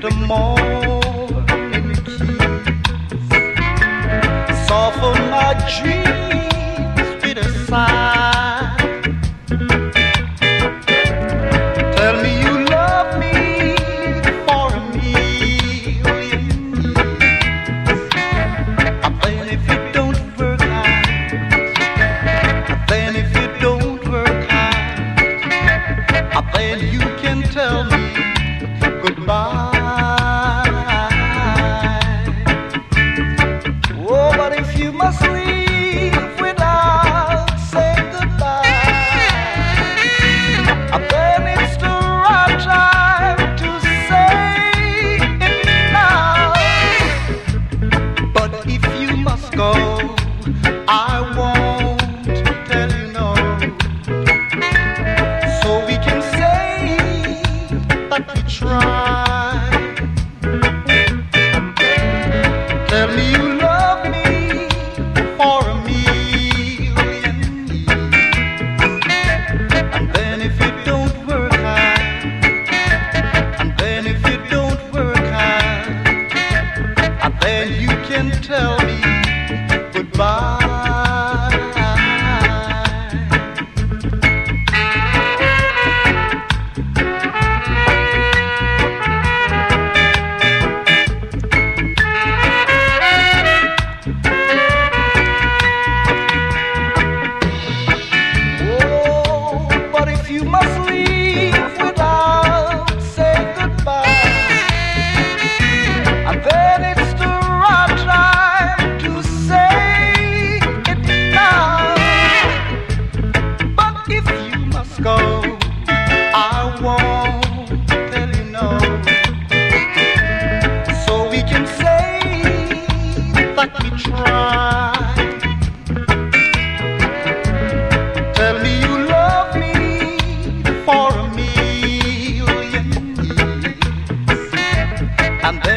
the morning kiss, soften my dreams with a sigh. Tell me you love me for a million years. Then if you don't work hard, then if you don't work hard, then you can tell me goodbye. Oh, but if you must leave without saying goodbye, then it's the right time to say it now. But if you must go, I won't tell you no. So we can say that we tried. Tell me you love me for a million years. And then if you don't work hard, and then if you don't work hard, and then you can tell me goodbye. But if you must leave without saying goodbye, and then it's the right time to say it now. But if you must go, I won't tell you no. So we can say that we tried. Tell me you love me for a million years, and then